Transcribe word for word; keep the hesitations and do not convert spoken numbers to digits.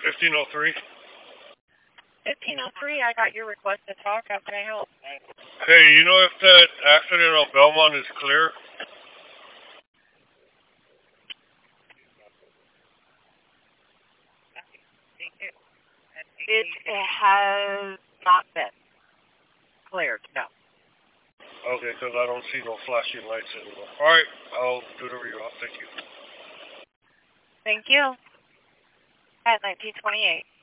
fifteen oh three. fifteen oh three, I got your request to talk. How can I help? Hey, you know if that accident on Belmont is clear? It has not been cleared, no. Okay, because I don't see no flashing lights anymore. All right, I'll do the reroute. Thank you. Thank you. At nineteen twenty-eight.